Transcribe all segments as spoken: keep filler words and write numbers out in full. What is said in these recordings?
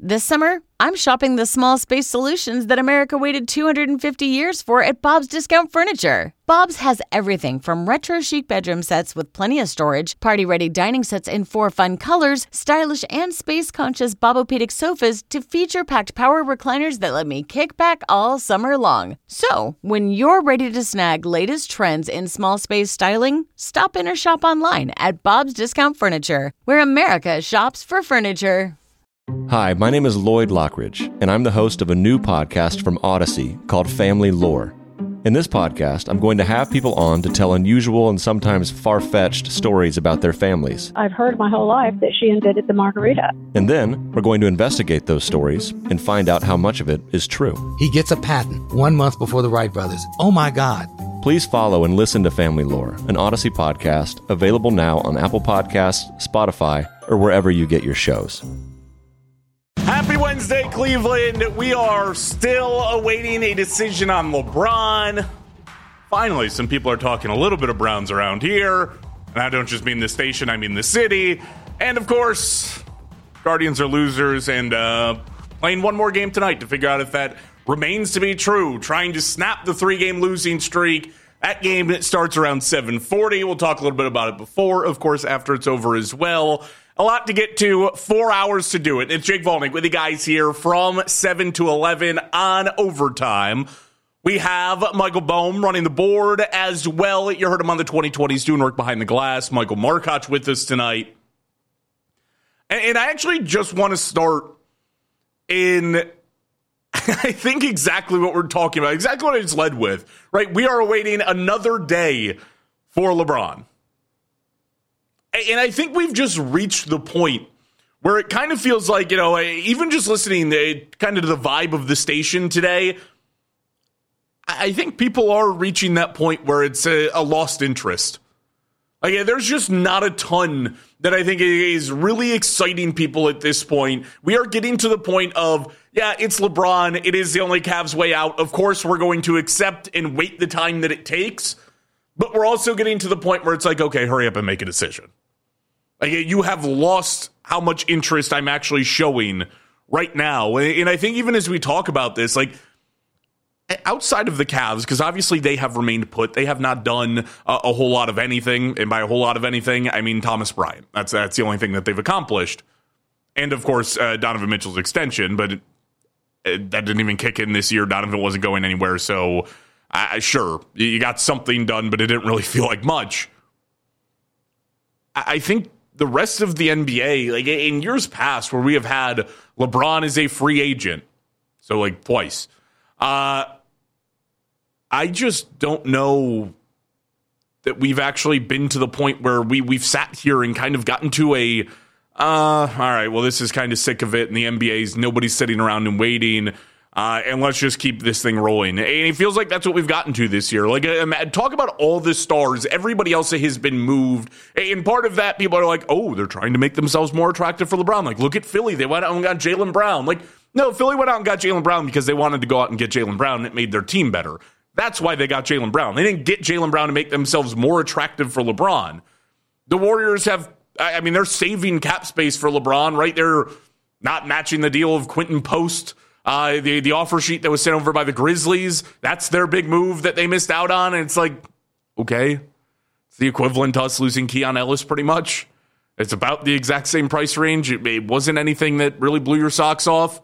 This summer, I'm shopping the small space solutions that America waited two hundred fifty years for at Bob's Discount Furniture. Bob's has everything from retro chic bedroom sets with plenty of storage, party-ready dining sets in four fun colors, stylish and space-conscious Bobopedic sofas to feature-packed power recliners that let me kick back all summer long. So, when you're ready to snag latest trends in small space styling, stop in or shop online at Bob's Discount Furniture, where America shops for furniture. Hi, my name is Lloyd Lockridge, and I'm the host of a new podcast from Odyssey called Family Lore. In this podcast, I'm going to have people on to tell unusual and sometimes far-fetched stories about their families. I've heard my whole life that she invented the margarita. And then, we're going to investigate those stories and find out how much of it is true. He gets a patent one month before the Wright brothers. Oh my God. Please follow and listen to Family Lore, an Odyssey podcast, available now on Apple Podcasts, Spotify, or wherever you get your shows. Happy Wednesday, Cleveland. We are still awaiting a decision on LeBron. Finally, some people are talking a little bit of Browns around here. And I don't just mean the station, I mean the city. And, of course, Guardians are losers and uh, playing one more game tonight to figure out if that remains to be true. Trying to snap the three-game losing streak. That game it starts around seven forty. We'll talk a little bit about it before, of course, after it's over as well. A lot to get to, four hours to do it. It's Jake Volnick with you guys here from seven to eleven on Overtime. We have Michael Bohm running the board as well. You heard him on the twenty twenties doing work behind the glass. Michael Markoch with us tonight. And, and I actually just want to start in, I think, exactly what we're talking about, exactly what I just led with, right? We are awaiting another day for LeBron. And I think we've just reached the point where it kind of feels like, you know, even just listening to kind of the vibe of the station today, I think people are reaching that point where it's a, a lost interest. Like, there's just not a ton that I think is really exciting people at this point. We are getting to the point of, yeah, it's LeBron. It is the only Cavs way out. Of course, we're going to accept and wait the time that it takes. But we're also getting to the point where it's like, okay, hurry up and make a decision. Like, you have lost how much interest I'm actually showing right now. And I think even as we talk about this, like, outside of the Cavs, because obviously they have remained put, they have not done a, a whole lot of anything. And by a whole lot of anything, I mean Thomas Bryant. That's that's the only thing that they've accomplished. And, of course, uh, Donovan Mitchell's extension. But it, it, that didn't even kick in this year. Donovan wasn't going anywhere. So, uh, sure, you got something done, but it didn't really feel like much. I, I think the rest of the N B A, like in years past where we have had LeBron as a free agent, so like twice, uh, I just don't know that we've actually been to the point where we, we've sat here and kind of gotten to a, uh, all right, well, this is kind of sick of it, and the N B A's, nobody's sitting around and waiting, Uh, and let's just keep this thing rolling. And it feels like that's what we've gotten to this year. Like, uh, talk about all the stars. Everybody else has been moved. And part of that, people are like, oh, they're trying to make themselves more attractive for LeBron. Like, look at Philly. They went out and got Jaylen Brown. Like, no, Philly went out and got Jaylen Brown because they wanted to go out and get Jaylen Brown, and it made their team better. That's why they got Jaylen Brown. They didn't get Jaylen Brown to make themselves more attractive for LeBron. The Warriors have, I mean, they're saving cap space for LeBron, right? They're not matching the deal of Quentin Post. Uh, the, the offer sheet that was sent over by the Grizzlies, that's their big move that they missed out on. And it's like, okay, it's the equivalent to us losing Keon Ellis pretty much. It's about the exact same price range. It, it wasn't anything that really blew your socks off.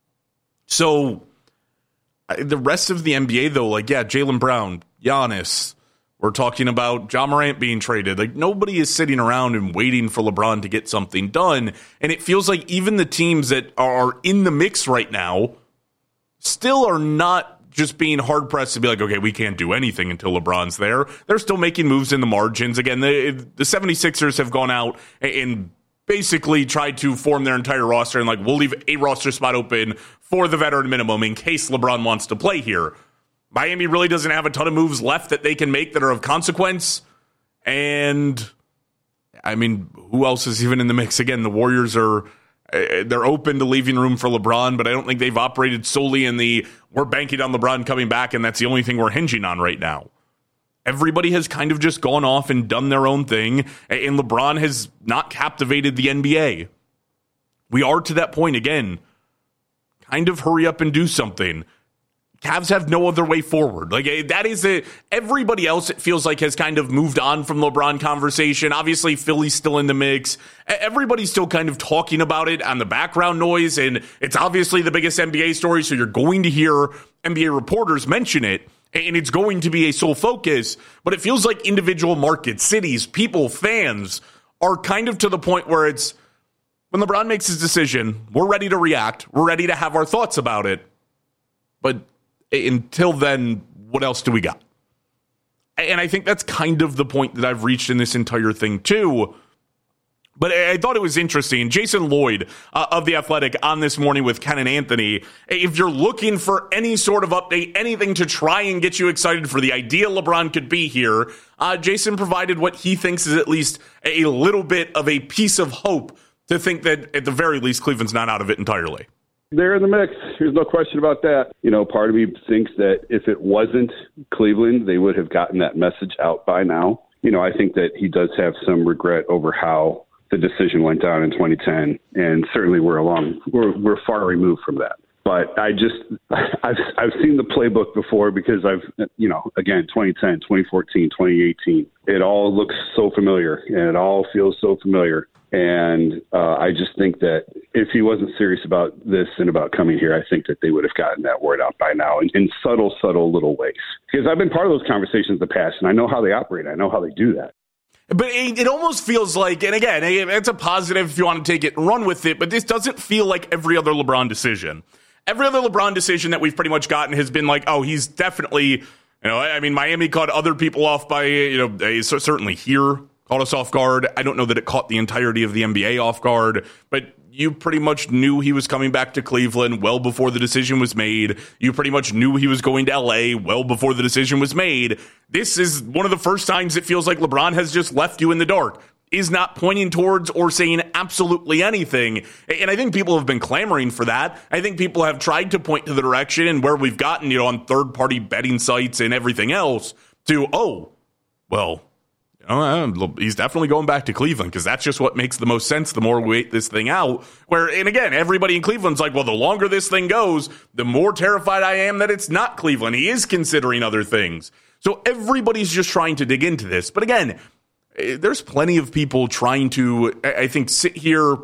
So the rest of the N B A, though, like, yeah, Jaylen Brown, Giannis, we're talking about Ja Morant being traded. Like, nobody is sitting around and waiting for LeBron to get something done. And it feels like even the teams that are in the mix right now still are not just being hard-pressed to be like, okay, we can't do anything until LeBron's there. They're still making moves in the margins. Again, the, the 76ers have gone out and basically tried to form their entire roster and, like, we'll leave a roster spot open for the veteran minimum in case LeBron wants to play here. Miami really doesn't have a ton of moves left that they can make that are of consequence. And, I mean, who else is even in the mix? Again, the Warriors are, they're open to leaving room for LeBron, but I don't think they've operated solely in the, we're banking on LeBron coming back, and that's the only thing we're hinging on right now. Everybody has kind of just gone off and done their own thing, and LeBron has not captivated the N B A. We are to that point again. kind of hurry up and do something. Cavs have no other way forward. Like, that is a, everybody else, it feels like, has kind of moved on from LeBron conversation. Obviously, Philly's still in the mix. Everybody's still kind of talking about it on the background noise, and it's obviously the biggest N B A story, so you're going to hear N B A reporters mention it, and it's going to be a sole focus. But it feels like individual markets, cities, people, fans are kind of to the point where it's, when LeBron makes his decision, we're ready to react. We're ready to have our thoughts about it. But until then, what else do we got? And I think that's kind of the point that I've reached in this entire thing, too. But I thought it was interesting. Jason Lloyd uh, of The Athletic on This Morning with Ken and Anthony. If you're looking for any sort of update, anything to try and get you excited for the idea LeBron could be here, uh, Jason provided what he thinks is at least a little bit of a piece of hope to think that, at the very least, Cleveland's not out of it entirely. They're in the mix. There's no question about that. You know, part of me thinks that if it wasn't Cleveland, they would have gotten that message out by now. You know, I think that he does have some regret over how the decision went down in twenty ten, and certainly we're along, we're we're far removed from that. But I just, I've I've seen the playbook before because I've, you know, again, twenty ten, twenty fourteen, twenty eighteen, it all looks so familiar and it all feels so familiar. And uh, I just think that if he wasn't serious about this and about coming here, I think that they would have gotten that word out by now in, in subtle, subtle little ways. Because I've been part of those conversations in the past, and I know how they operate. I know how they do that. But it, it almost feels like, and again, it's a positive if you want to take it and run with it, but this doesn't feel like every other LeBron decision. Every other LeBron decision that we've pretty much gotten has been like, oh, he's definitely, you know, I mean, Miami caught other people off by, you know, certainly here. Caught us off guard. I don't know that it caught the entirety of the N B A off guard, but you pretty much knew he was coming back to Cleveland well before the decision was made. You pretty much knew he was going to L A well before the decision was made. This is one of the first times it feels like LeBron has just left you in the dark, is not pointing towards or saying absolutely anything. And I think people have been clamoring for that. I think people have tried to point to the direction and where we've gotten, you know, on third-party betting sites and everything else to, oh, well, he's definitely going back to Cleveland because that's just what makes the most sense the more we wait this thing out. Where, and again, everybody in Cleveland's like, well, the longer this thing goes, the more terrified I am that it's not Cleveland. He is considering other things. So everybody's just trying to dig into this. But again, there's plenty of people trying to, I think, sit here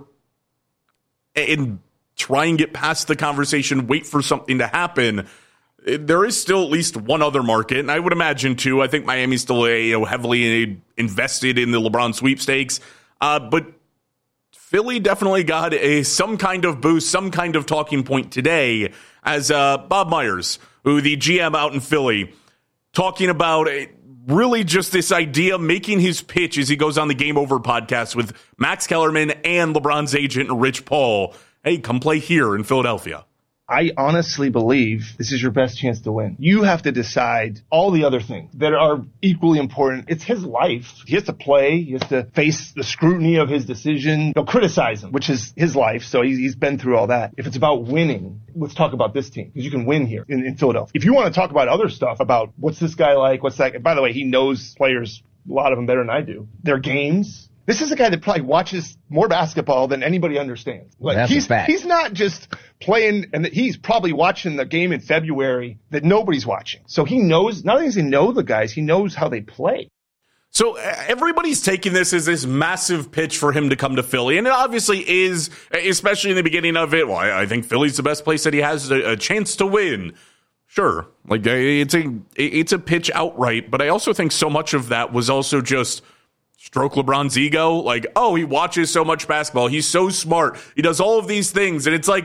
and try and get past the conversation, wait for something to happen. There is still at least one other market, and I would imagine, too. I think Miami's still a, you know, heavily invested in the LeBron sweepstakes. Uh, but Philly definitely got a some kind of boost, some kind of talking point today as uh, Bob Myers, who the G M out in Philly, talking about a, really just this idea, making his pitch as he goes on the Game Over podcast with Max Kellerman and LeBron's agent, Rich Paul. Hey, come play here in Philadelphia. I honestly believe this is your best chance to win. You have to decide all the other things that are equally important. It's his life. He has to play. He has to face the scrutiny of his decision. They'll criticize him, which is his life. So he's, he's been through all that. If it's about winning, let's talk about this team because you can win here in, in Philadelphia. If you want to talk about other stuff about what's this guy like, what's that? By the way, he knows players, a lot of them better than I do. Their games. This is a guy that probably watches more basketball than anybody understands. Like That's he's a fact. He's not just playing, and he's probably watching the game in February that nobody's watching. So he knows. Not only does he know the guys, he knows how they play. So everybody's taking this as this massive pitch for him to come to Philly, and it obviously is, especially in the beginning of it. Well, I think Philly's the best place that he has a, a chance to win. Sure, like it's a it's a pitch outright, but I also think so much of that was also just stroke LeBron's ego. Like, oh, he watches so much basketball. He's so smart. He does all of these things. And it's like,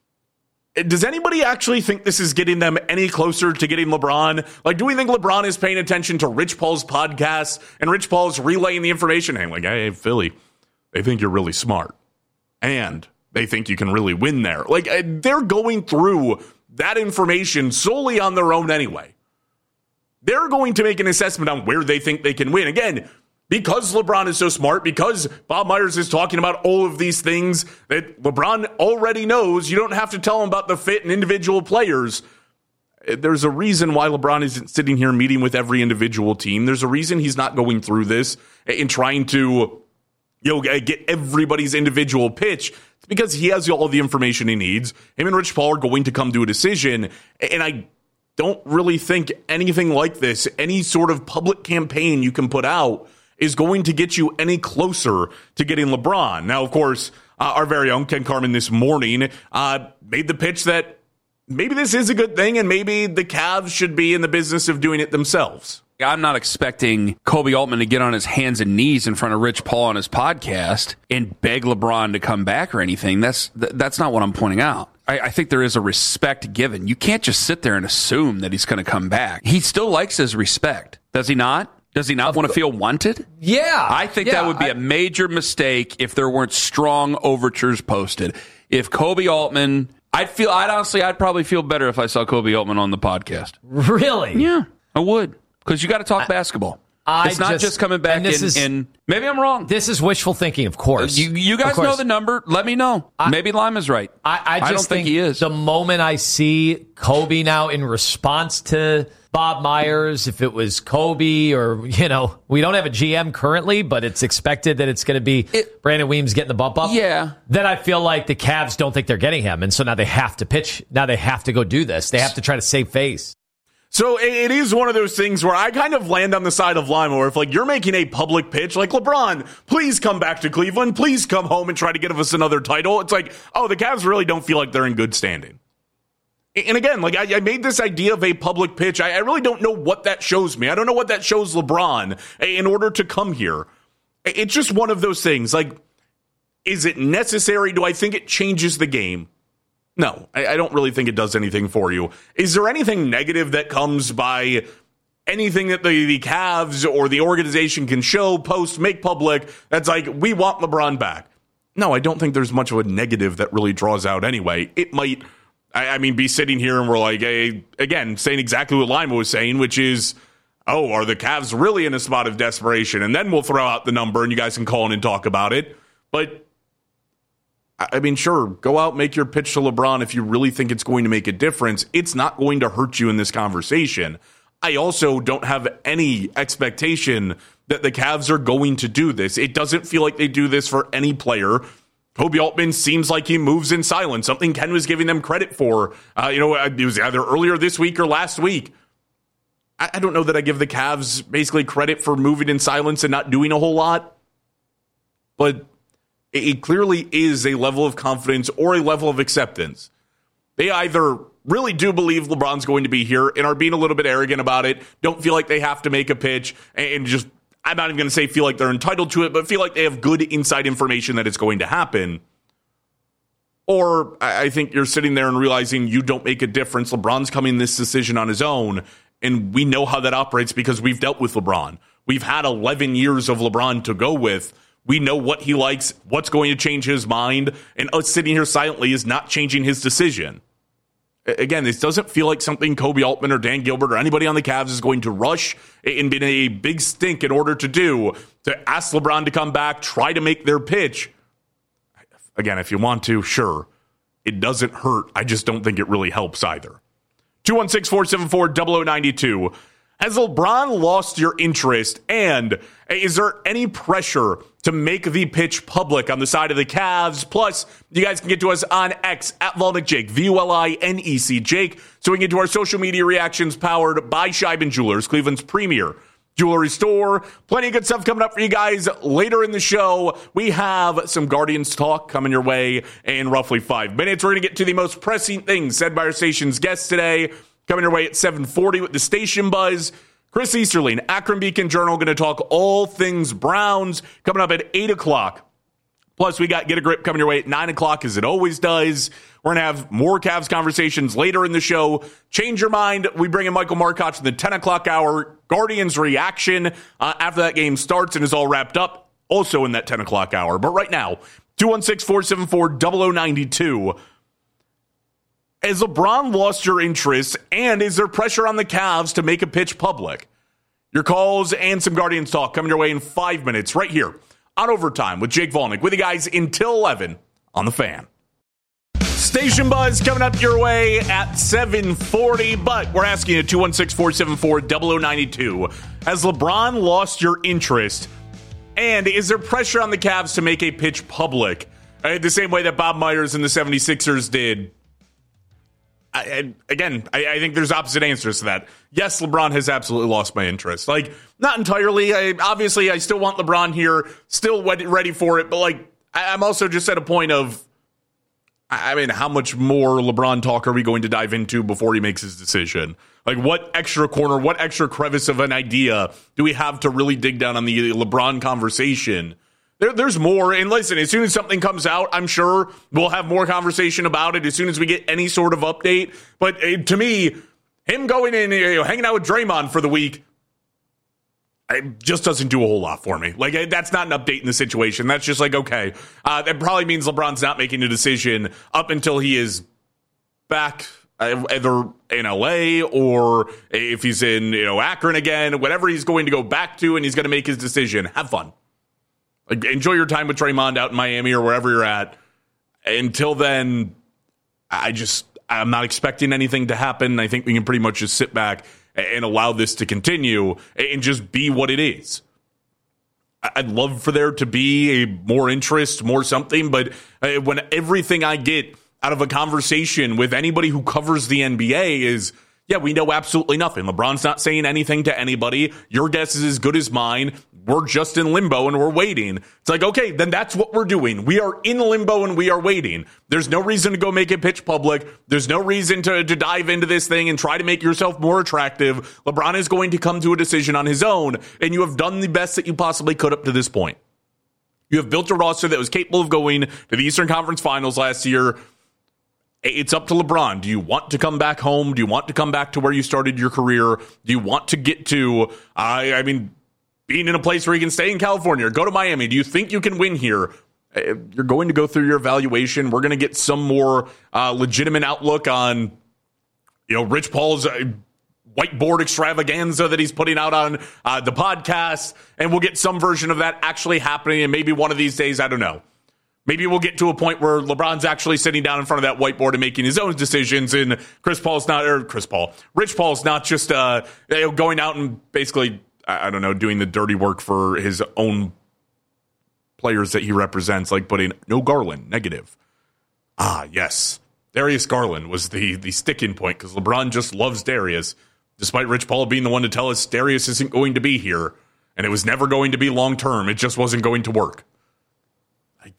does anybody actually think this is getting them any closer to getting LeBron? Like, do we think LeBron is paying attention to Rich Paul's podcast and Rich Paul's relaying the information? And like, hey, Philly, they think you're really smart. And they think you can really win there. Like, they're going through that information solely on their own anyway. They're going to make an assessment on where they think they can win. Again, because LeBron is so smart, because Bob Myers is talking about all of these things that LeBron already knows, you don't have to tell him about the fit and individual players. There's a reason why LeBron isn't sitting here meeting with every individual team. There's a reason he's not going through this and trying to you know, get everybody's individual pitch. It's because he has all the information he needs. Him and Rich Paul are going to come to a decision. And I don't really think anything like this, any sort of public campaign you can put out, is going to get you any closer to getting LeBron. Now, of course, uh, our very own Ken Carman this morning uh, made the pitch that maybe this is a good thing and maybe the Cavs should be in the business of doing it themselves. I'm not expecting Kobe Altman to get on his hands and knees in front of Rich Paul on his podcast and beg LeBron to come back or anything. That's th- that's not what I'm pointing out. I, I think there is a respect given. You can't just sit there and assume that he's going to come back. He still likes his respect. Does he not? Does he not want to feel wanted? Yeah. I think yeah, that would be I, a major mistake if there weren't strong overtures posted. If Kobe Altman, I'd feel, I'd honestly, I'd probably feel better if I saw Kobe Altman on the podcast. Really? Yeah, I would. Because you got to talk I, basketball. I it's not just, just coming back and, in, is, and maybe I'm wrong. This is wishful thinking, of course. You, you guys course. know the number. Let me know. I, maybe Lima's right. I, I, just I don't think, think he is. The moment I see Kobe now in response to Bob Myers, if it was Kobe or, you know, we don't have a G M currently, but it's expected that it's going to be it, Brandon Weems getting the bump up. Yeah. Then I feel like the Cavs don't think they're getting him. And so now they have to pitch. Now they have to go do this. They have to try to save face. So it is one of those things where I kind of land on the side of Lima, where if like you're making a public pitch, like LeBron, please come back to Cleveland, please come home and try to get us another title. It's like, oh, the Cavs really don't feel like they're in good standing. And again, like I, I made this idea of a public pitch. I, I really don't know what that shows me. I don't know what that shows LeBron in order to come here. It's just one of those things. Like, is it necessary? Do I think it changes the game? No, I, I don't really think it does anything for you. Is there anything negative that comes by anything that the, the Cavs or the organization can show, post, make public that's like, we want LeBron back? No, I don't think there's much of a negative that really draws out anyway. It might, I, I mean, be sitting here and we're like, hey, again, saying exactly what Lima was saying, which is, oh, are the Cavs really in a spot of desperation? And then we'll throw out the number and you guys can call in and talk about it. But I mean, sure, go out, make your pitch to LeBron if you really think it's going to make a difference. It's not going to hurt you in this conversation. I also don't have any expectation that the Cavs are going to do this. It doesn't feel like they do this for any player. Kobe Altman seems like he moves in silence, something Ken was giving them credit for. Uh, you know, it was either earlier this week or last week. I, I don't know that I give the Cavs basically credit for moving in silence and not doing a whole lot. But it clearly is a level of confidence or a level of acceptance. They either really do believe LeBron's going to be here and are being a little bit arrogant about it, don't feel like they have to make a pitch, and just, I'm not even going to say feel like they're entitled to it, but feel like they have good inside information that it's going to happen. Or I think you're sitting there and realizing you don't make a difference. LeBron's coming this decision on his own, and we know how that operates because we've dealt with LeBron. We've had eleven years of LeBron to go with. We know what he likes, what's going to change his mind, and us sitting here silently is not changing his decision. Again, this doesn't feel like something Kobe Altman or Dan Gilbert or anybody on the Cavs is going to rush and be in a big stink in order to do, to ask LeBron to come back, try to make their pitch. Again, if you want to, sure. It doesn't hurt. I just don't think it really helps either. two one six, four seven four, zero zero nine two. Has LeBron lost your interest? And is there any pressure to make the pitch public on the side of the Cavs? Plus, you guys can get to us on X at Volnick Jake, V U L I N E C Jake. So we can get to our social media reactions powered by Scheiben Jewelers, Cleveland's premier jewelry store. Plenty of good stuff coming up for you guys later in the show. We have some Guardians talk coming your way in roughly five minutes. We're going to get to the most pressing things said by our station's guests today. Coming your way at seven forty with the Station Buzz. Chris Easterling, Akron Beacon Journal, going to talk all things Browns. Coming up at eight o'clock. Plus, we got Get a Grip coming your way at nine o'clock, as it always does. We're going to have more Cavs conversations later in the show. Change your mind. We bring in Michael Markoch in the ten o'clock hour. Guardians reaction uh, after that game starts and is all wrapped up. Also in that ten o'clock hour. But right now, two one six, four seven four, zero zero nine two. Has LeBron lost your interest, and is there pressure on the Cavs to make a pitch public? Your calls and some Guardians talk coming your way in five minutes right here on Overtime with Jake Volnick with you guys until eleven on The Fan. Station Buzz coming up your way at seven forty, but we're asking you two one six, four seven four, zero zero nine two. Has LeBron lost your interest? And is there pressure on the Cavs to make a pitch public? Uh, the same way that Bob Myers and the seventy-sixers did. I, I, again, I, I think there's opposite answers to that. Yes, LeBron has absolutely lost my interest. Like, not entirely. I, obviously, I still want LeBron here, still ready for it. But, like, I, I'm also just at a point of, I mean, how much more LeBron talk are we going to dive into before he makes his decision? Like, what extra corner, what extra crevice of an idea do we have to really dig down on the LeBron conversation? There, there's more. And listen, as soon as something comes out, I'm sure we'll have more conversation about it as soon as we get any sort of update. But uh, to me, him going in, you know, hanging out with Draymond for the week, it just doesn't do a whole lot for me. Like, that's not an update in the situation. That's just like, okay, uh, that probably means LeBron's not making a decision up until he is back either in L A or if he's in, you know, Akron again, whatever he's going to go back to, and he's going to make his decision. Have fun. Like, enjoy your time with Draymond out in Miami or wherever you're at. Until then, I just, I'm not expecting anything to happen. I think we can pretty much just sit back and allow this to continue and just be what it is. I'd love for there to be a more interest, more something, but when everything I get out of a conversation with anybody who covers the N B A is, yeah, we know absolutely nothing. LeBron's not saying anything to anybody. Your guess is as good as mine. We're just in limbo and we're waiting. It's like, okay, then that's what we're doing. We are in limbo and we are waiting. There's no reason to go make it pitch public. There's no reason to, to dive into this thing and try to make yourself more attractive. LeBron is going to come to a decision on his own, and you have done the best that you possibly could up to this point. You have built a roster that was capable of going to the Eastern Conference Finals last year. It's up to LeBron. Do you want to come back home? Do you want to come back to where you started your career? Do you want to get to, I, I mean, being in a place where you can stay in California or go to Miami? Do you think you can win here? You're going to go through your evaluation. We're going to get some more uh, legitimate outlook on, you know, Rich Paul's uh, whiteboard extravaganza that he's putting out on uh, the podcast. And we'll get some version of that actually happening. And maybe one of these days, I don't know. Maybe we'll get to a point where LeBron's actually sitting down in front of that whiteboard and making his own decisions, and Chris Paul's not, or Chris Paul, Rich Paul's not just uh, going out and basically, I don't know, doing the dirty work for his own players that he represents, like putting no Garland, negative. Ah, yes. Darius Garland was the, the sticking point because LeBron just loves Darius, despite Rich Paul being the one to tell us Darius isn't going to be here, and it was never going to be long term. It just wasn't going to work. I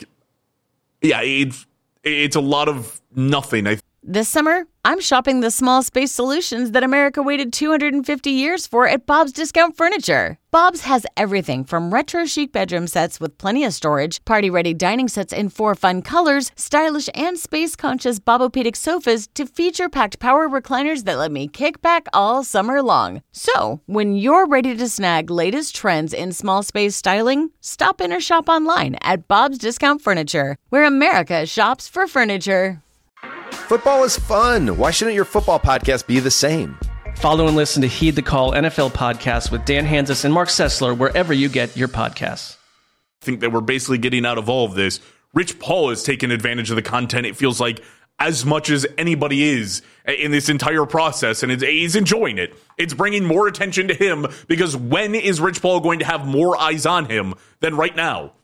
Yeah, it's, it's a lot of nothing. I This summer, I'm shopping the small space solutions that America waited two hundred fifty years for at Bob's Discount Furniture. Bob's has everything from retro chic bedroom sets with plenty of storage, party-ready dining sets in four fun colors, stylish and space-conscious Bobopedic sofas to feature-packed power recliners that let me kick back all summer long. So, when you're ready to snag latest trends in small space styling, stop in or shop online at Bob's Discount Furniture, where America shops for furniture. Football is fun. Why shouldn't your football podcast be the same? Follow and listen to Heed the Call N F L podcast with Dan Hanzus and Mark Sessler wherever you get your podcasts. I think that we're basically getting out of all of this. Rich Paul has taken advantage of the content, it feels like, as much as anybody is in this entire process, and it's, he's enjoying it. It's bringing more attention to him because when is Rich Paul going to have more eyes on him than right now?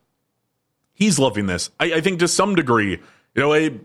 He's loving this. I, I think to some degree, you know, a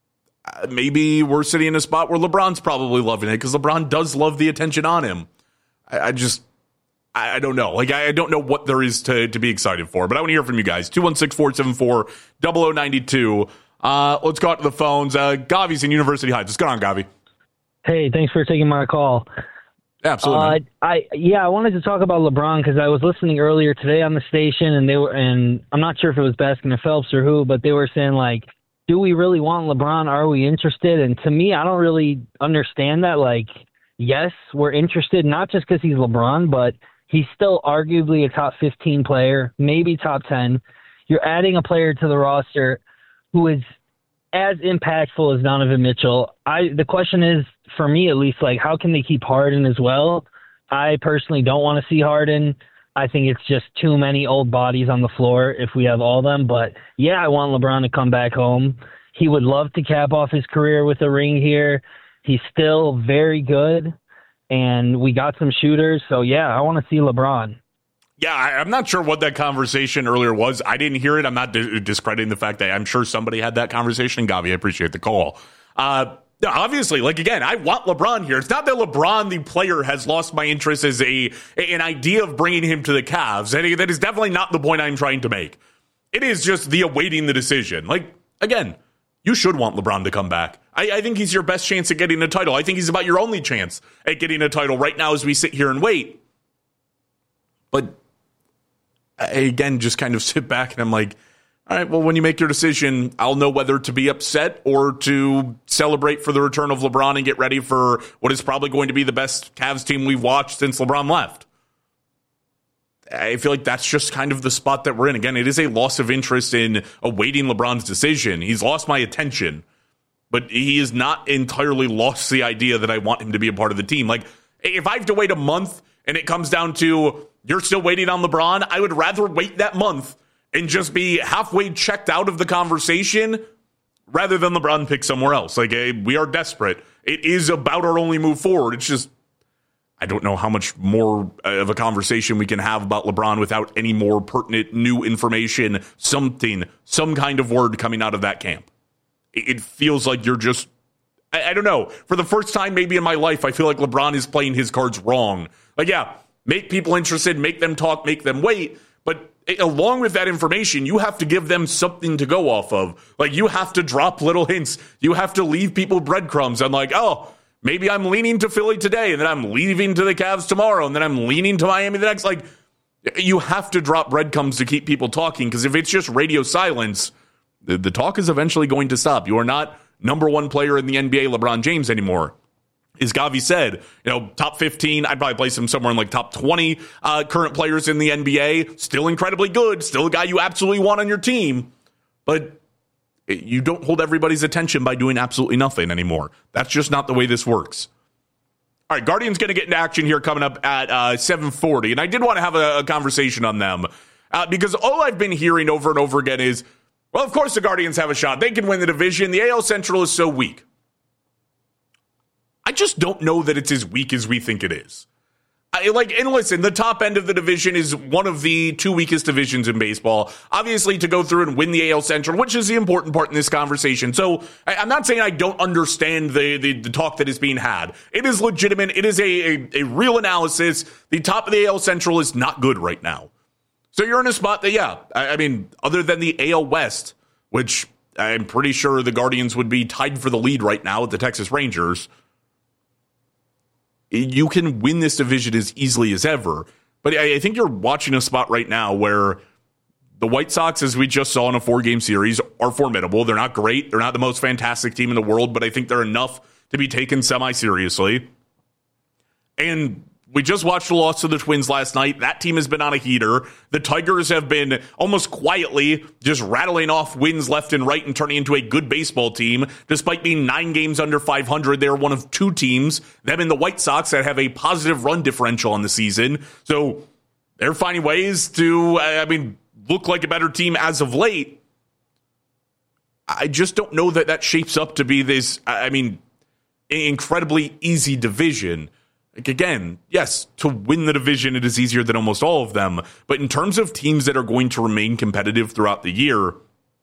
Uh, maybe we're sitting in a spot where LeBron's probably loving it because LeBron does love the attention on him. I, I just, I, I don't know. Like, I, I don't know what there is to, to be excited for, but I want to hear from you guys. two one six, four seven four, zero zero nine two. Uh, let's go out to the phones. Uh, Gavi's in University Heights. What's going on, Gavi? Hey, thanks for taking my call. Absolutely. Uh, I yeah, I wanted to talk about LeBron because I was listening earlier today on the station, and they were, and I'm not sure if it was Baskin or Phelps or who, but they were saying like, do we really want LeBron? Are we interested? And to me, I don't really understand that. Like, yes, we're interested, not just because he's LeBron, but he's still arguably a top fifteen player, maybe top ten. You're adding a player to the roster who is as impactful as Donovan Mitchell. I the question is, for me at least, like, how can they keep Harden as well? I personally don't want to see Harden. I think it's just too many old bodies on the floor if we have all of them. But, yeah, I want LeBron to come back home. He would love to cap off his career with a ring here. He's still very good, and we got some shooters. So, yeah, I want to see LeBron. Yeah, I, I'm not sure what that conversation earlier was. I didn't hear it. I'm not di- discrediting the fact that I'm sure somebody had that conversation. Gavi, I appreciate the call. Uh, obviously, like, again, I want LeBron here. It's not that LeBron, the player, has lost my interest as a an idea of bringing him to the Cavs. That, that is definitely not the point I'm trying to make. It is just the awaiting the decision. Like, again, you should want LeBron to come back. I, I think he's your best chance at getting a title. I think he's about your only chance at getting a title right now as we sit here and wait. But I, again, just kind of sit back and I'm like, all right, well, when you make your decision, I'll know whether to be upset or to celebrate for the return of LeBron and get ready for what is probably going to be the best Cavs team we've watched since LeBron left. I feel like that's just kind of the spot that we're in. Again, it is a loss of interest in awaiting LeBron's decision. He's lost my attention, but he has not entirely lost the idea that I want him to be a part of the team. Like, if I have to wait a month and it comes down to you're still waiting on LeBron, I would rather wait that month and just be halfway checked out of the conversation rather than LeBron pick somewhere else. Like, hey, we are desperate. It is about our only move forward. It's just, I don't know how much more of a conversation we can have about LeBron without any more pertinent new information, something, some kind of word coming out of that camp. It feels like you're just, I, I don't know. For the first time maybe in my life, I feel like LeBron is playing his cards wrong. Like, yeah, make people interested, make them talk, make them wait. But along with that information, you have to give them something to go off of. Like, you have to drop little hints. You have to leave people breadcrumbs. I'm like, oh, maybe I'm leaning to Philly today, and then I'm leaving to the Cavs tomorrow, and then I'm leaning to Miami the next. Like, you have to drop breadcrumbs to keep people talking, because if it's just radio silence, the, the talk is eventually going to stop. You are not number one player in the N B A, LeBron James, anymore. As Gavi said, you know, top fifteen, I'd probably place him somewhere in like top twenty uh, current players in the N B A. Still incredibly good. Still a guy you absolutely want on your team. But you don't hold everybody's attention by doing absolutely nothing anymore. That's just not the way this works. All right, Guardians going to get into action here coming up at uh, seven forty. And I did want to have a, a conversation on them uh, because all I've been hearing over and over again is, well, of course the Guardians have a shot. They can win the division. The A L Central is so weak. I just don't know that it's as weak as we think it is. I, like, and listen, the top end of the division is one of the two weakest divisions in baseball. Obviously, to go through and win the A L Central, which is the important part in this conversation. So I, I'm not saying I don't understand the, the, the talk that is being had. It is legitimate. It is a, a, a real analysis. The top of the A L Central is not good right now. So you're in a spot that, yeah, I, I mean, other than the A L West, which I'm pretty sure the Guardians would be tied for the lead right now with the Texas Rangers, you can win this division as easily as ever. But I think you're watching a spot right now where the White Sox, as we just saw in a four-game series, are formidable. They're not great. They're not the most fantastic team in the world, but I think they're enough to be taken semi-seriously. And we just watched the loss to the Twins last night. That team has been on a heater. The Tigers have been almost quietly just rattling off wins left and right and turning into a good baseball team. Despite being nine games under five hundred, they're one of two teams, them and the White Sox, that have a positive run differential on the season. So they're finding ways to, I mean, look like a better team as of late. I just don't know that that shapes up to be this, I mean, incredibly easy division. Like, again, yes, to win the division, it is easier than almost all of them. But in terms of teams that are going to remain competitive throughout the year,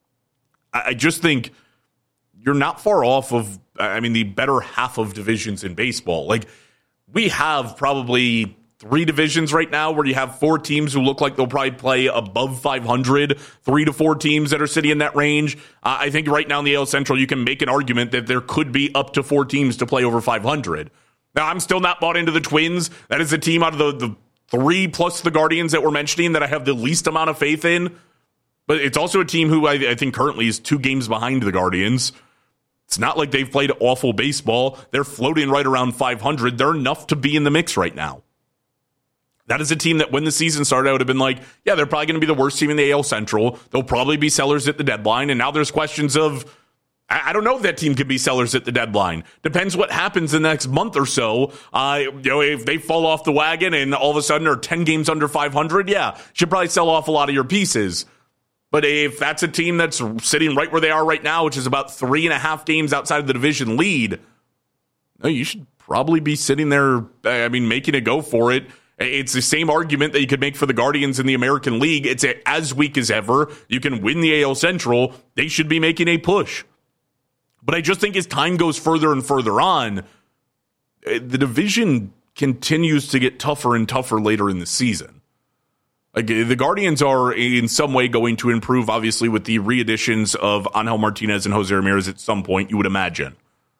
I just think you're not far off of, I mean, the better half of divisions in baseball. Like, we have probably three divisions right now where you have four teams who look like they'll probably play above five hundred, three to four teams that are sitting in that range. Uh, I think right now in the A L Central, you can make an argument that there could be up to four teams to play over five hundred. Now, I'm still not bought into the Twins. That is a team out of the, the three plus the Guardians that we're mentioning that I have the least amount of faith in. But it's also a team who I, I think currently is two games behind the Guardians. It's not like they've played awful baseball. They're floating right around five hundred. They're enough to be in the mix right now. That is a team that when the season started, I would have been like, yeah, they're probably going to be the worst team in the A L Central. They'll probably be sellers at the deadline. And now there's questions of, I don't know if that team could be sellers at the deadline. Depends what happens in the next month or so. Uh, you know, if they fall off the wagon and all of a sudden are ten games under five hundred, yeah, should probably sell off a lot of your pieces. But if that's a team that's sitting right where they are right now, which is about three and a half games outside of the division lead, you should probably be sitting there, I mean, making a go for it It's the same argument that you could make for the Guardians in the American League. It's as weak as ever. You can win the A L Central. They should be making a push. But I just think as time goes further and further on, the division continues to get tougher and tougher later in the season. Like, the Guardians are in some way going to improve, obviously, with the re-additions of Angel Martinez and Jose Ramirez at some point, you would imagine.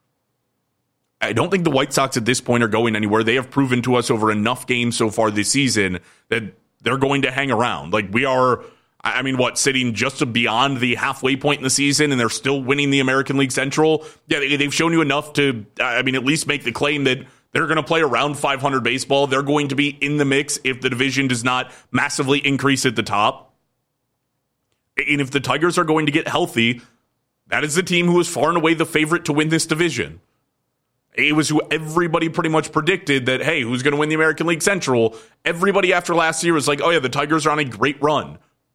I don't think the White Sox at this point are going anywhere. They have proven to us over enough games so far this season that they're going to hang around. Like, we are, I mean, what, sitting just beyond the halfway point in the season, and they're still winning the American League Central? Yeah, they've shown you enough to, I mean, at least make the claim that they're going to play around five hundred baseball. They're going to be in the mix if the division does not massively increase at the top. And if the Tigers are going to get healthy, that is the team who is far and away the favorite to win this division. It was who everybody pretty much predicted that, hey, who's going to win the American League Central? Everybody after last year was like, oh, yeah, the Tigers are on a great run.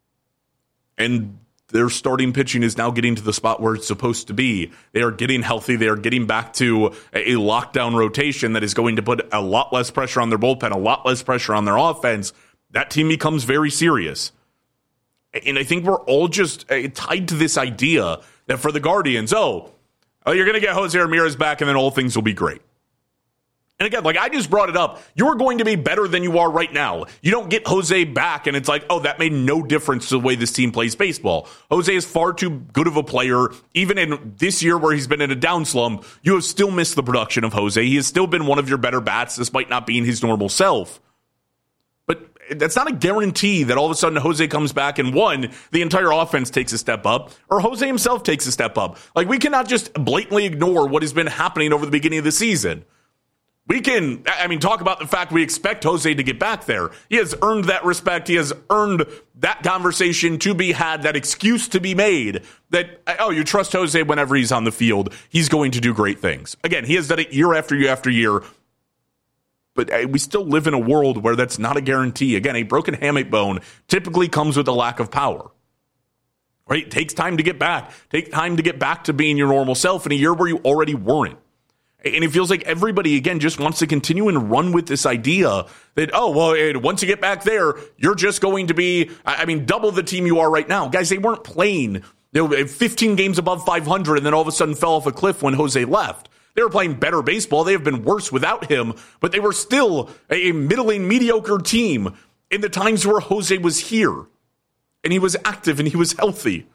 And their starting pitching is now getting to the spot where it's supposed to be. They are getting healthy. They are getting back to a lockdown rotation that is going to put a lot less pressure on their bullpen, a lot less pressure on their offense. That team becomes very serious. And I think we're all just tied to this idea that for the Guardians, oh, Oh, you're going to get Jose Ramirez back, and then all things will be great. And again, like I just brought it up, you're going to be better than you are right now. You don't get Jose back, and it's like, oh, that made no difference to the way this team plays baseball. Jose is far too good of a player. Even in this year where he's been in a down slump, you have still missed the production of Jose. He has still been one of your better bats, despite not being his normal self. But that's not a guarantee that all of a sudden Jose comes back and, one, the entire offense takes a step up, or Jose himself takes a step up. Like, we cannot just blatantly ignore what has been happening over the beginning of the season. We can, I mean, talk about the fact we expect Jose to get back there. He has earned that respect. He has earned that conversation to be had, that excuse to be made that, oh, you trust Jose whenever he's on the field. He's going to do great things. Again, he has done it year after year after year. But we still live in a world where that's not a guarantee. Again, a broken hamate bone typically comes with a lack of power. Right? It takes time to get back. Take time to get back to being your normal self in a year where you already weren't. And it feels like everybody, again, just wants to continue and run with this idea that, oh, well, once you get back there, you're just going to be, I mean, double the team you are right now. Guys, they weren't playing, they were fifteen games above five hundred and then all of a sudden fell off a cliff when Jose left. They were playing better baseball. They have been worse without him, but they were still a middling, mediocre team in the times where Jose was here. And he was active and he was healthy.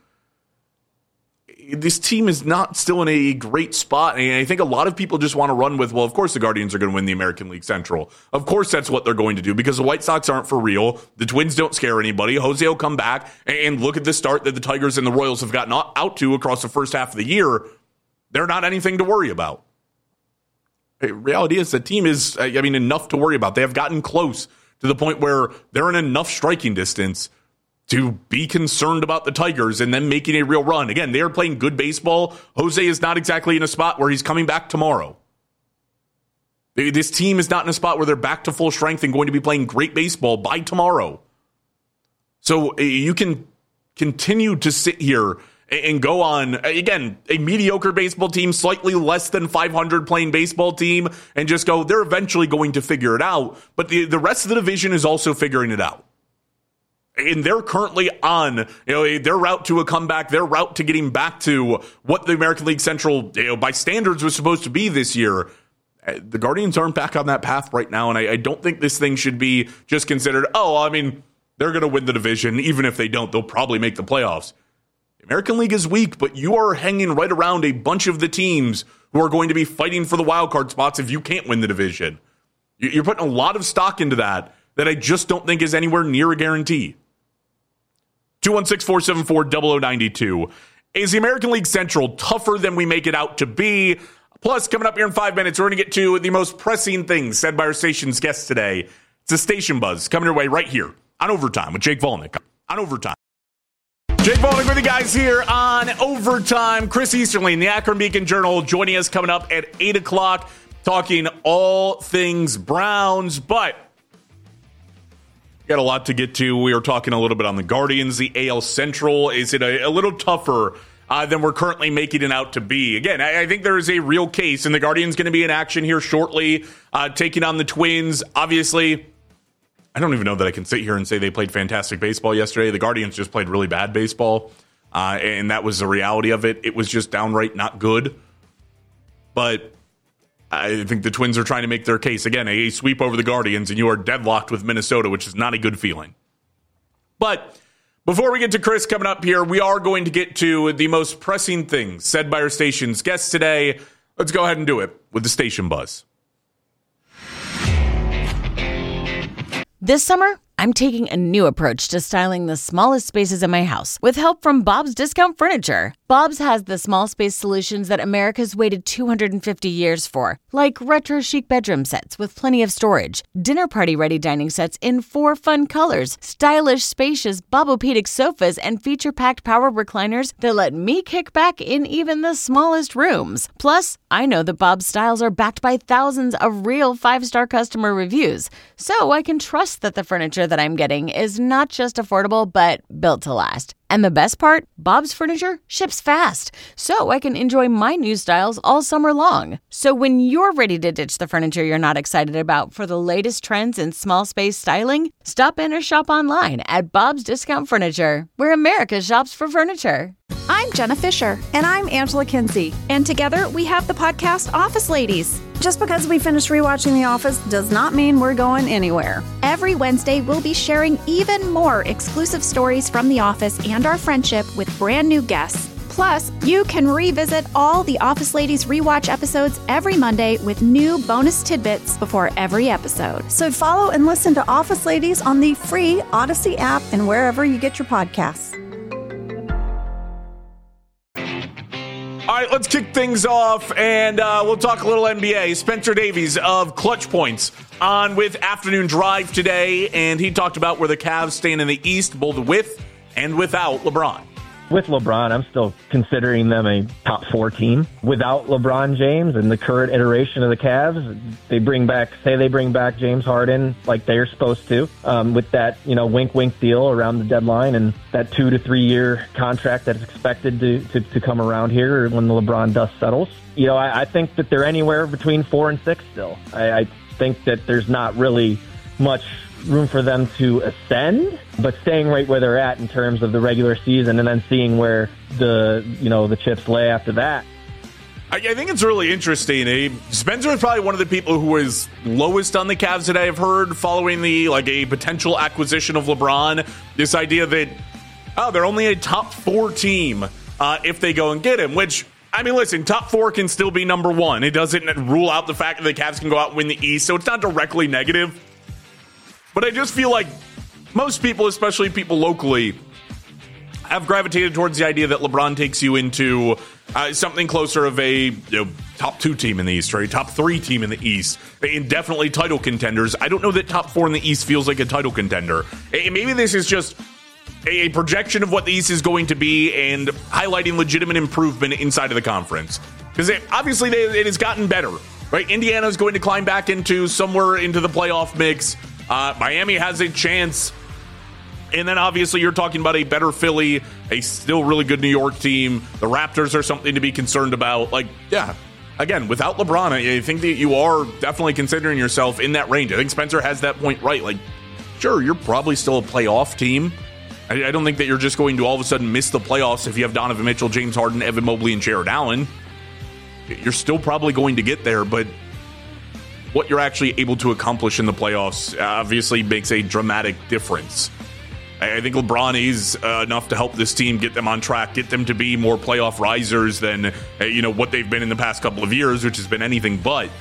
This team is not still in a great spot. And I think a lot of people just want to run with, well, of course the Guardians are going to win the American League Central. Of course that's what they're going to do because the White Sox aren't for real. The Twins don't scare anybody. Jose will come back and look at the start that the Tigers and the Royals have gotten out to across the first half of the year. They're not anything to worry about. Reality is the team is, I mean, enough to worry about. They have gotten close to the point where they're in enough striking distance to be concerned about the Tigers and then making a real run. Again, they are playing good baseball. Jose is not exactly in a spot where he's coming back tomorrow. This team is not in a spot where they're back to full strength and going to be playing great baseball by tomorrow. So you can continue to sit here and go on, again, a mediocre baseball team, slightly less than five hundred playing baseball team, and just go, they're eventually going to figure it out. But the, the rest of the division is also figuring it out. And they're currently on, you know, their route to a comeback, their route to getting back to what the American League Central, you know, by standards was supposed to be this year. The Guardians aren't back on that path right now, and I, I don't think this thing should be just considered, oh, I mean, they're going to win the division. Even if they don't, they'll probably make the playoffs. The American League is weak, but you are hanging right around a bunch of the teams who are going to be fighting for the wild card spots if you can't win the division. You're putting a lot of stock into that that I just don't think is anywhere near a guarantee. two one six, four seven four, zero zero nine two. Is the American League Central tougher than we make it out to be? Plus, coming up here in five minutes, we're going to get to the most pressing things said by our station's guest today. It's a Station Buzz coming your way right here on Overtime with Jake Volnick. On Overtime. Jake Volnick with you guys here on Overtime. Chris Easterling, the Akron Beacon Journal, joining us coming up at eight o'clock, talking all things Browns. But got a lot to get to. We were talking a little bit on the Guardians, the A L Central. Is it a, a little tougher uh, than we're currently making it out to be? Again, I, I think there is a real case, and the Guardians going to be in action here shortly, uh, taking on the Twins. Obviously, I don't even know that I can sit here and say they played fantastic baseball yesterday. The Guardians just played really bad baseball, uh, and that was the reality of it. It was just downright not good. But I think the Twins are trying to make their case. Again, a sweep over the Guardians, and you are deadlocked with Minnesota, which is not a good feeling. But before we get to Chris coming up here, we are going to get to the most pressing things said by our station's guests today. Let's go ahead and do it with the station buzz. This summer, I'm taking a new approach to styling the smallest spaces in my house with help from Bob's Discount Furniture. Bob's has the small space solutions that America's waited two hundred fifty years for, like retro chic bedroom sets with plenty of storage, dinner party ready dining sets in four fun colors, stylish, spacious Bobopedic sofas, and feature packed power recliners that let me kick back in even the smallest rooms. Plus, I know that Bob's styles are backed by thousands of real five star customer reviews, so I can trust that the furniture that I'm getting is not just affordable, but built to last. And the best part, Bob's Furniture ships fast, so I can enjoy my new styles all summer long. So when you're ready to ditch the furniture you're not excited about for the latest trends in small space styling, stop in or shop online at Bob's Discount Furniture, where America shops for furniture. I'm Jenna Fisher. And I'm Angela Kinsey. And together we have the podcast Office Ladies. Just because we finished rewatching The Office does not mean we're going anywhere. Every Wednesday, we'll be sharing even more exclusive stories from The Office and our friendship with brand new guests. Plus, you can revisit all the Office Ladies rewatch episodes every Monday with new bonus tidbits before every episode. So follow and listen to Office Ladies on the free Odyssey app and wherever you get your podcasts. All right, let's kick things off, and uh, we'll talk a little N B A. Spencer Davies of Clutch Points on with Afternoon Drive today, and he talked about where the Cavs stand in the East, both with and without LeBron. With LeBron, I'm still considering them a top four team. Without LeBron James and the current iteration of the Cavs, they bring back, say they bring back James Harden like they're supposed to, um, with that, you know, wink, wink deal around the deadline and that two to three year contract that's expected to, to, to come around here when the LeBron dust settles. You know, I, I think that they're anywhere between four and six still. I, I think that there's not really much room for them to ascend, but staying right where they're at in terms of the regular season and then seeing where the, you know, the chips lay after that. I, I think it's really interesting. Eh? Spencer is probably one of the people who is lowest on the Cavs that I have heard following the, like, a potential acquisition of LeBron. This idea that, oh, they're only a top four team uh, if they go and get him, which, I mean, listen, top four can still be number one. It doesn't rule out the fact that the Cavs can go out and win the East, so it's not directly negative. But I just feel like most people, especially people locally, have gravitated towards the idea that LeBron takes you into uh, something closer of a, you know, top two team in the East or a top three team in the East, and definitely title contenders. I don't know that top four in the East feels like a title contender. And maybe this is just a projection of what the East is going to be and highlighting legitimate improvement inside of the conference. Because obviously they, it has gotten better, right? Indiana is going to climb back into somewhere into the playoff mix. Uh, Miami has a chance. And then obviously you're talking about a better Philly, a still really good New York team. The Raptors are something to be concerned about. Like, yeah, again, without LeBron, I think that you are definitely considering yourself in that range. I think Spencer has that point right. Like, sure, you're probably still a playoff team. I, I don't think that you're just going to all of a sudden miss the playoffs if you have Donovan Mitchell, James Harden, Evan Mobley, and Jared Allen. You're still probably going to get there, but what you're actually able to accomplish in the playoffs obviously makes a dramatic difference. I think LeBron is uh, enough to help this team get them on track, get them to be more playoff risers than uh, you know what they've been in the past couple of years, which has been anything but.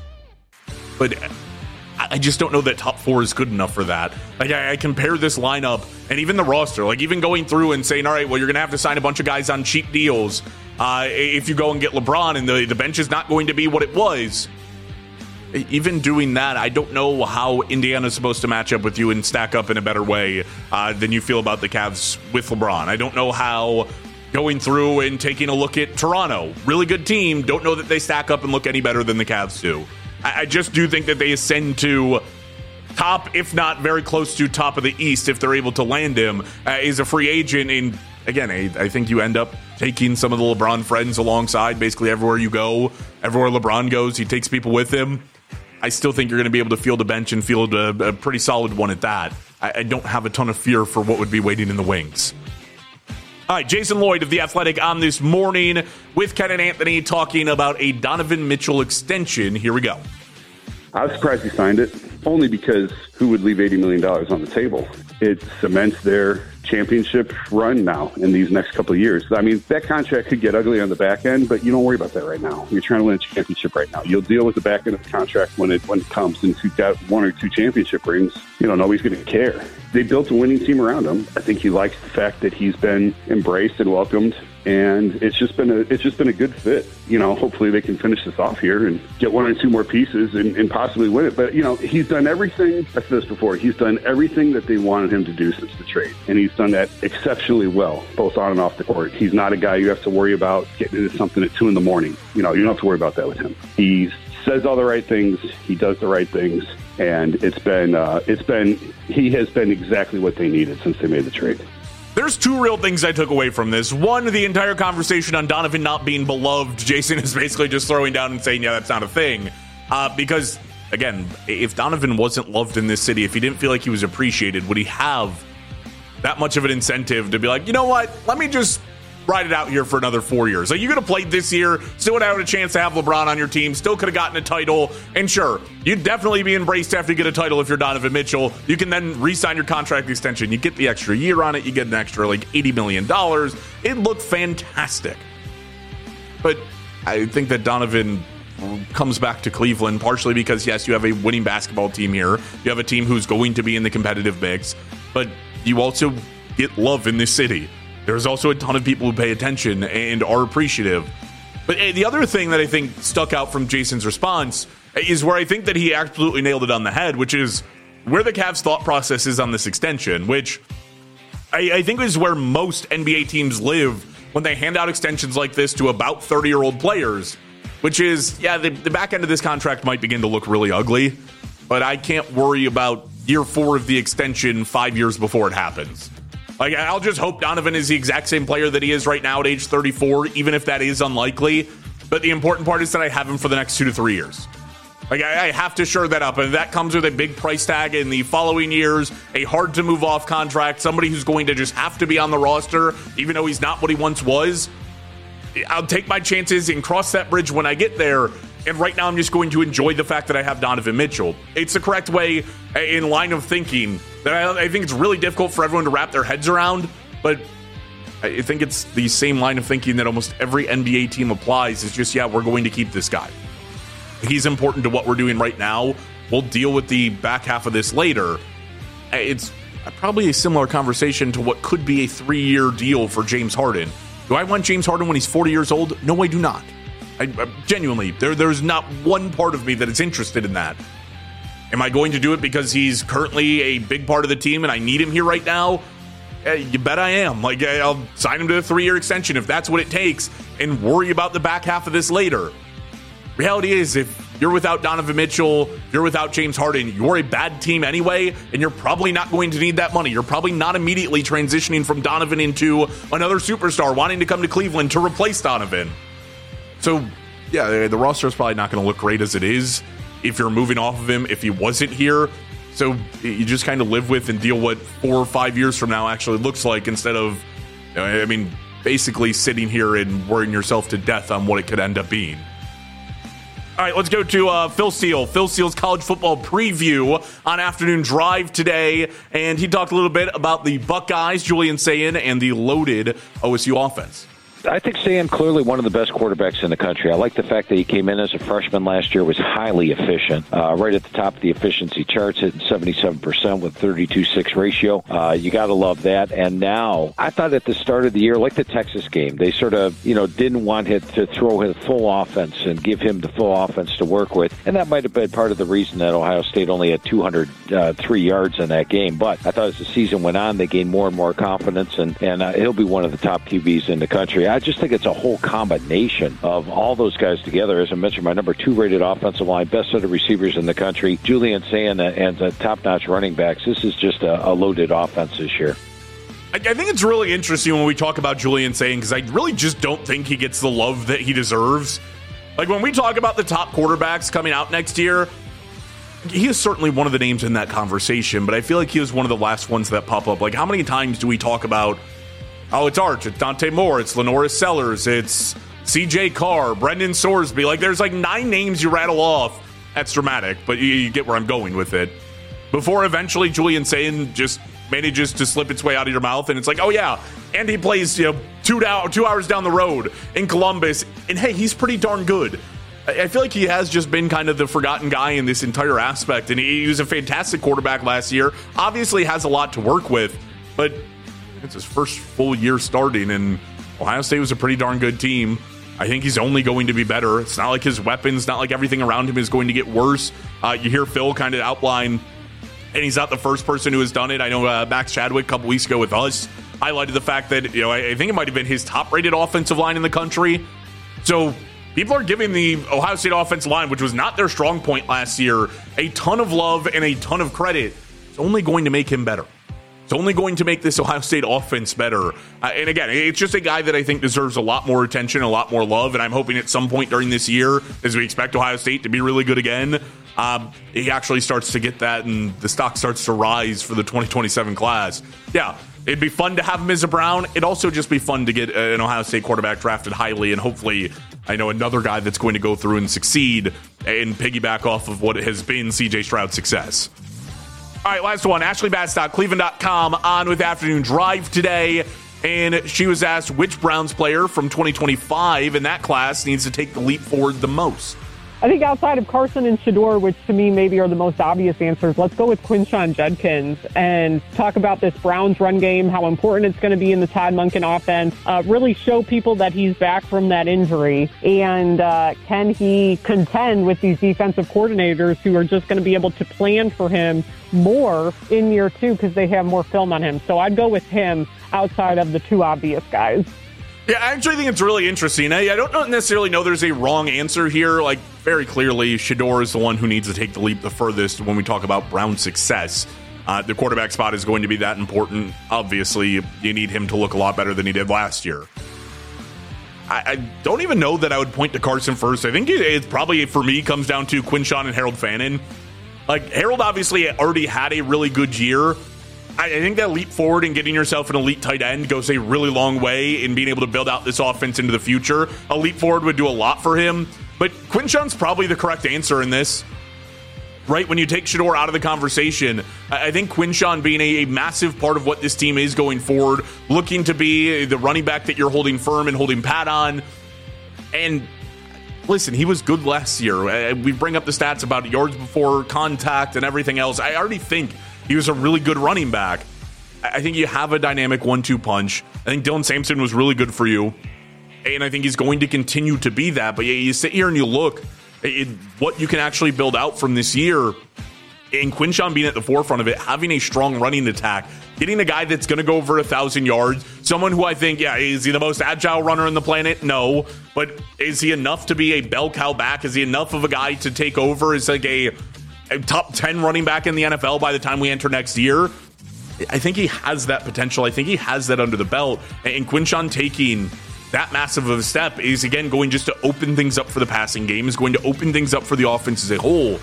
But I just don't know that top four is good enough for that. Like, I, I compare this lineup and even the roster, like even going through and saying, all right, well, you're going to have to sign a bunch of guys on cheap deals uh, if you go and get LeBron, and the, the bench is not going to be what it was. Even doing that, I don't know how Indiana's supposed to match up with you and stack up in a better way uh, than you feel about the Cavs with LeBron. I don't know how going through and taking a look at Toronto, really good team, don't know that they stack up and look any better than the Cavs do. I, I just do think that they ascend to top, if not very close to top of the East, if they're able to land him uh, as a free agent. And again, I, I think you end up taking some of the LeBron friends alongside basically everywhere you go. Everywhere LeBron goes, he takes people with him. I still think you're going to be able to field a bench and field a, a pretty solid one at that. I, I don't have a ton of fear for what would be waiting in the wings. All right, Jason Lloyd of The Athletic on this morning with Ken and Anthony talking about a Donovan Mitchell extension. Here we go. I was surprised he signed it, only because who would leave eighty million dollars on the table? It cements their championship run now in these next couple of years. I mean, that contract could get ugly on the back end, but you don't worry about that right now. You're trying to win a championship right now. You'll deal with the back end of the contract when it when it comes. And if you've got one or two championship rings, you know, nobody's going to care. They built a winning team around him. I think he likes the fact that he's been embraced and welcomed, and it's just been a it's just been a good fit. You know, hopefully they can finish this off here and get one or two more pieces and, and possibly win it. But, you know, he's done everything, I've said this before, he's done everything that they wanted him to do since the trade. And he's done that exceptionally well, both on and off the court. He's not a guy you have to worry about getting into something at two in the morning. You know, you don't have to worry about that with him. He says all the right things, he does the right things, and it's been uh, it's been he has been exactly what they needed since they made the trade. There's two real things I took away from this. One, the entire conversation on Donovan not being beloved. Jason is basically just throwing down and saying, yeah, that's not a thing. Uh, because, again, if Donovan wasn't loved in this city, if he didn't feel like he was appreciated, would he have that much of an incentive to be like, you know what, let me just ride it out here for another four years. Like, you could have played this year, still would have had a chance to have LeBron on your team, still could have gotten a title, and sure, you'd definitely be embraced after you get a title if you're Donovan Mitchell. You can then re-sign your contract extension. You get the extra year on it. You get an extra, like, eighty million dollars. It looked fantastic. But I think that Donovan comes back to Cleveland partially because, yes, you have a winning basketball team here. You have a team who's going to be in the competitive mix, but you also get love in this city. There's also a ton of people who pay attention and are appreciative. But the other thing that I think stuck out from Jason's response is where I think that he absolutely nailed it on the head, which is where the Cavs' thought process is on this extension, which I, I think is where most N B A teams live when they hand out extensions like this to about thirty-year-old players, which is, yeah, the, the back end of this contract might begin to look really ugly, but I can't worry about year four of the extension five years before it happens. Like, I'll just hope Donovan is the exact same player that he is right now at age thirty-four, even if that is unlikely. But the important part is that I have him for the next two to three years. Like, I, I have to shore that up. And that comes with a big price tag in the following years, a hard-to-move-off contract, somebody who's going to just have to be on the roster, even though he's not what he once was. I'll take my chances and cross that bridge when I get there. And right now, I'm just going to enjoy the fact that I have Donovan Mitchell. It's the correct way in line of thinking that I, I think it's really difficult for everyone to wrap their heads around. But I think it's the same line of thinking that almost every N B A team applies. It's just, yeah, we're going to keep this guy. He's important to what we're doing right now. We'll deal with the back half of this later. It's probably a similar conversation to what could be a three-year deal for James Harden. Do I want James Harden when he's forty years old? No, I do not. I, I, genuinely, there, there's not one part of me that is interested in that. Am I going to do it because he's currently a big part of the team and I need him here right now? Uh, you bet I am. Like, I'll sign him to a three-year extension if that's what it takes and worry about the back half of this later. Reality is, if you're without Donovan Mitchell, you're without James Harden, you're a bad team anyway, and you're probably not going to need that money. You're probably not immediately transitioning from Donovan into another superstar wanting to come to Cleveland to replace Donovan. So, yeah, the roster is probably not going to look great as it is if you're moving off of him, if he wasn't here. So you just kind of live with and deal what four or five years from now actually looks like instead of, you know, I mean, basically sitting here and worrying yourself to death on what it could end up being. All right, let's go to uh, Phil Steele. Phil Steele's college football preview on Afternoon Drive today. And he talked a little bit about the Buckeyes, Julian Sayin, and the loaded O S U offense. I think Sam clearly one of the best quarterbacks in the country. I like the fact that he came in as a freshman last year, was highly efficient, uh, right at the top of the efficiency charts, hitting seventy-seven percent with thirty-two six ratio. Uh, you got to love that. And now, I thought at the start of the year, like the Texas game, they sort of, you know, didn't want him to throw his full offense and give him the full offense to work with. And that might have been part of the reason that Ohio State only had two hundred three yards in that game. But I thought as the season went on, they gained more and more confidence, and, and uh, he'll be one of the top Q Bs in the country. I just think it's a whole combination of all those guys together. As I mentioned, my number two rated offensive line, best set of receivers in the country, Julian Sayin, and the top-notch running backs. This is just a, a loaded offense this year. I, I think it's really interesting when we talk about Julian Sayin because I really just don't think he gets the love that he deserves. Like when we talk about the top quarterbacks coming out next year, he is certainly one of the names in that conversation, but I feel like he was one of the last ones that pop up. Like, how many times do we talk about, oh, it's Arch, it's Dante Moore, it's Lenoris Sellers, it's C J Carr, Brendan Sorsby. Like, there's like nine names you rattle off. That's dramatic, but you, you get where I'm going with it. Before eventually Julian Sayin just manages to slip its way out of your mouth, and it's like, oh yeah, and he plays, you know, two down, two hours down the road in Columbus, and hey, he's pretty darn good. I feel like he has just been kind of the forgotten guy in this entire aspect, and he was a fantastic quarterback last year. Obviously has a lot to work with, but it's his first full year starting, and Ohio State was a pretty darn good team. I think he's only going to be better. It's not like his weapons, not like everything around him is going to get worse. Uh, you hear Phil kind of outline, and he's not the first person who has done it. I know uh, Max Chadwick a couple weeks ago with us highlighted the fact that, you know, I, I think it might have been his top-rated offensive line in the country. So people are giving the Ohio State offensive line, which was not their strong point last year, a ton of love and a ton of credit. It's only going to make him better. It's only going to make this Ohio State offense better. Uh, and again, it's just a guy that I think deserves a lot more attention, a lot more love. And I'm hoping at some point during this year, as we expect Ohio State to be really good again, um, he actually starts to get that and the stock starts to rise for the twenty twenty-seven class. Yeah, it'd be fun to have him as a Brown. It'd also just be fun to get an Ohio State quarterback drafted highly, and hopefully, I know another guy that's going to go through and succeed and piggyback off of what has been C J Stroud's success. All right, last one. Ashley Bastock, Cleveland dot com, on with Afternoon Drive today. And she was asked which Browns player from twenty twenty-five in that class needs to take the leap forward the most. I think outside of Carson and Shedeur, which to me maybe are the most obvious answers, let's go with Quinshon Judkins and talk about this Browns run game, how important it's going to be in the Todd Monken offense, uh, really show people that he's back from that injury, and uh, can he contend with these defensive coordinators who are just going to be able to plan for him more in year two because they have more film on him. So I'd go with him outside of the two obvious guys. Yeah, I actually think it's really interesting. I, I don't necessarily know there's a wrong answer here. Like, very clearly, Shedeur is the one who needs to take the leap the furthest when we talk about Brown success. Uh, the quarterback spot is going to be that important. Obviously, you need him to look a lot better than he did last year. I, I don't even know that I would point to Carson first. I think it, it probably, for me, comes down to Quinshon and Harold Fannin. Like, Harold obviously already had a really good year. I think that leap forward and getting yourself an elite tight end goes a really long way in being able to build out this offense into the future. A leap forward would do a lot for him, but Quinshon's probably the correct answer in this. Right, when you take Shedeur out of the conversation, I think Quinshon being a, a massive part of what this team is going forward, looking to be the running back that you're holding firm and holding pat on. And listen, he was good last year. We bring up the stats about yards before contact and everything else. I already think he was a really good running back. I think you have a dynamic one two punch. I think Dylan Sampson was really good for you, and I think he's going to continue to be that. But you sit here and you look at what you can actually build out from this year, and Quinshon being at the forefront of it, having a strong running attack, getting a guy that's going to go over a thousand yards, someone who I think, yeah, is he the most agile runner on the planet? No. But is he enough to be a bell cow back? Is he enough of a guy to take over as like a A top ten running back in the N F L by the time we enter next year? I think he has that potential. I think he has that under the belt. And Quinshon taking that massive of a step is, again, going just to open things up for the passing game, is going to open things up for the offense as a whole.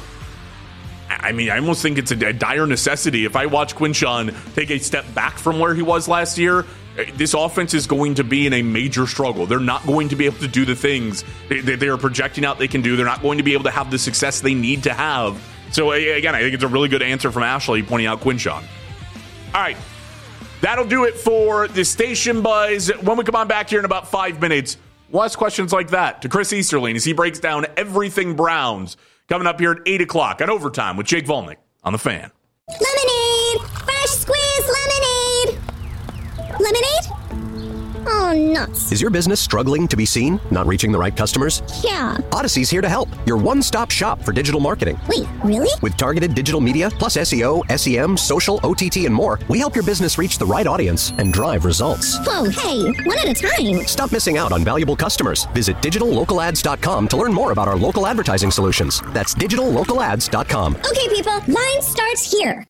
I mean, I almost think it's a, a dire necessity. If I watch Quinshon take a step back from where he was last year, this offense is going to be in a major struggle. They're not going to be able to do the things they, they are projecting out they can do. They're not going to be able to have the success they need to have. So, again, I think it's a really good answer from Ashley pointing out Quinshon. All right. That'll do it for the Station Buzz. When we come on back here in about five minutes, we'll ask questions like that to Chris Easterling as he breaks down everything Browns. Coming up here at eight o'clock on Overtime with Jake Volnick on The Fan. Lemonade! Fresh squeezed lemonade! Lemonade? Oh, nuts. Is your business struggling to be seen? Not reaching the right customers? Yeah. Odyssey's here to help. Your one-stop shop for digital marketing. Wait, really? With targeted digital media, plus S E O, S E M, social, O T T, and more, we help your business reach the right audience and drive results. Whoa, hey, one at a time. Stop missing out on valuable customers. Visit digital local ads dot com to learn more about our local advertising solutions. That's digital local ads dot com. Okay, people, line starts here.